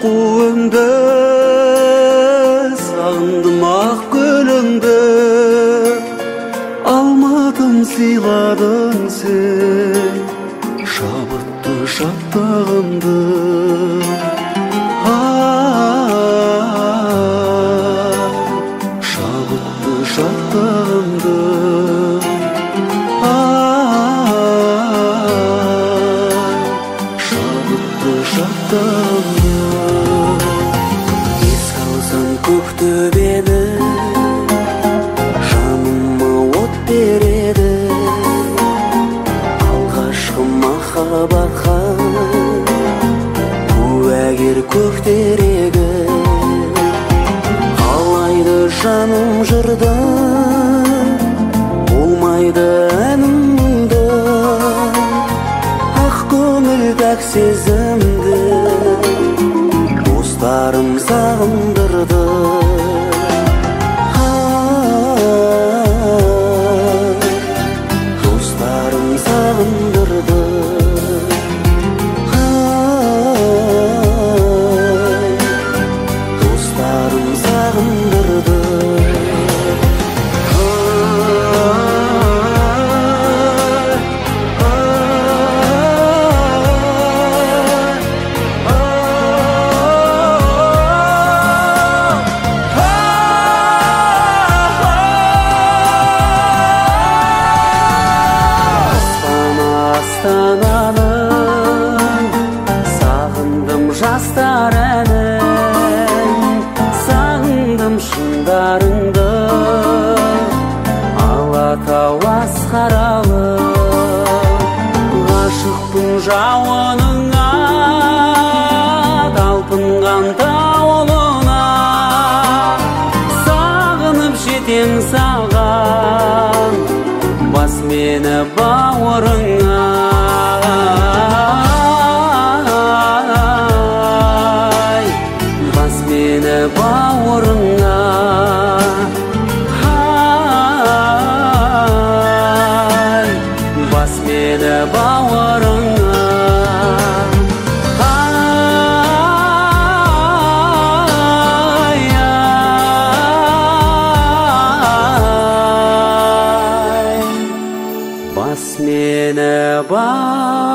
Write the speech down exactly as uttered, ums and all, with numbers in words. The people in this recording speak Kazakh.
кууңду сагындым ак көлөңдү алмадым сыйладың сен шабытты шаттыгымды шабытты шаттыгымды шабытты шаттыгымды эске алсам көктөбени жаныма от береді алғашқы махаббатқа куәгер көктерегі қалайды жаным жырда болмайды әнімді ақ көңіл пәк сезімді достарым сағындырды достарым сағындырды достарым сағындырды сағындым жастар әнін сағындым шыңдарыңды алатау асқаралы ғашықпын жауыныңа талпынған тауылына сағынып жетем саған бас мені бауырыңа бас мені бауырыңа бас мені бауырыңа бас мені бауырыңа